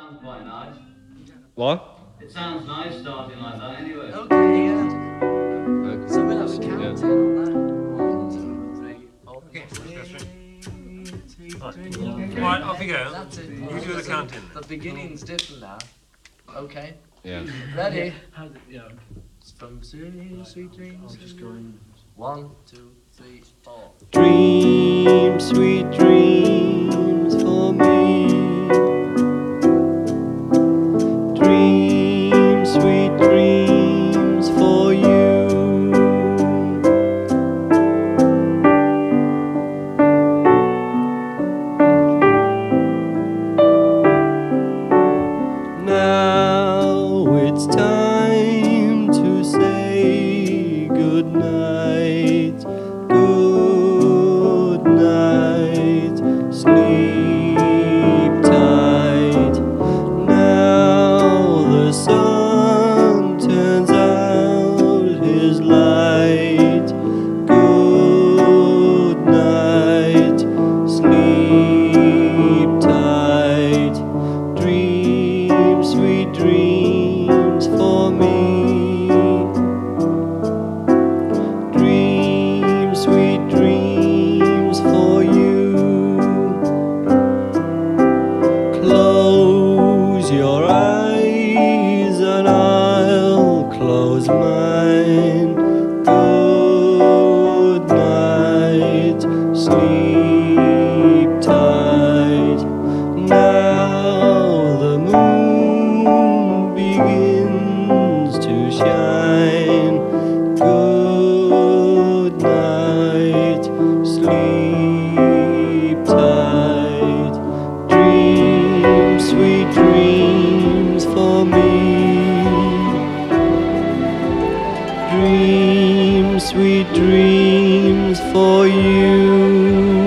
sounds quite nice. What? It sounds nice starting like that anyway. Okay, yeah. Okay. So we'll have a counting Yeah. on that. 1, 2, 3, 4. Okay, right, off you go. That's it. You do the counting. The beginning's different now. Okay. Yeah. Ready? Yeah. It's from Sweet Dreams. I'm just going. 1, 2, 3, 4. Dreams, sweet dreams for me. Dreams, sweet dreams for you. Now it's time to say good night. Good night. Sleep tight. Now the sun turns out his light. Good night. Sleep tight. Dreams, sweet dreams for me. Dreams, sweet dreams for you. Close your eyes and I'll close mine. Good night, sleep tight. Now the moon begins to shine. Good night, sleep tight. Dreams, sweet dreams for me. Dreams, sweet dreams for you.